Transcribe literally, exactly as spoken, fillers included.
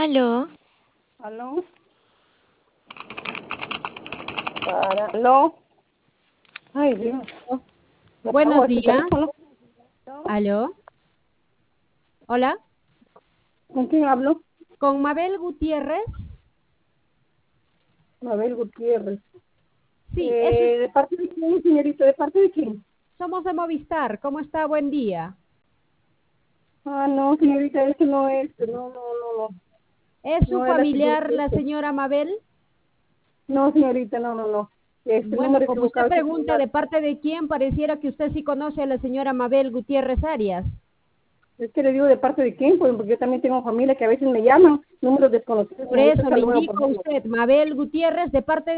Aló, ¿Aló? Para, ¿aló? Ay, Dios, me apagó Buenos este días. teléfono. ¿Aló? ¿Aló? Hola. ¿Con quién hablo? ¿Con Mabel Gutiérrez? Mabel Gutiérrez. Sí, eso es. Eh, ¿de parte de quién, señorita? ¿De parte de quién? Somos de Movistar. ¿Cómo está? Buen día. Ah, no, señorita, este no es, no, no, no, no, ¿Es su no es la familiar, señorita. la este. señora Mabel? No, señorita, no, no, no. Este Bueno, número como usted equivocado, este pregunta celular. de parte de quién, pareciera que usted sí conoce a la señora Mabel Gutiérrez Arias. Es que le digo de parte de quién, pues, porque yo también tengo familia que a veces me llaman, números desconocidos, Por señorita, eso hasta le luego, por indico a favor. usted, Mabel Gutiérrez, de parte